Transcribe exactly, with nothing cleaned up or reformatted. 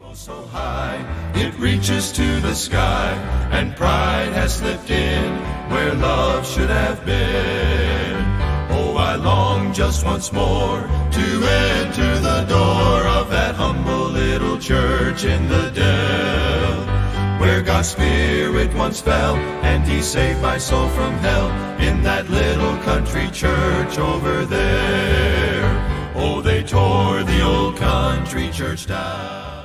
So high, it reaches to the sky, and pride has slipped in where love should have been. Oh, I long just once more to enter the door of that humble little church in the dell, where God's Spirit once fell, and He saved my soul from hell, in that little country church over there. Oh, they tore the old country church down.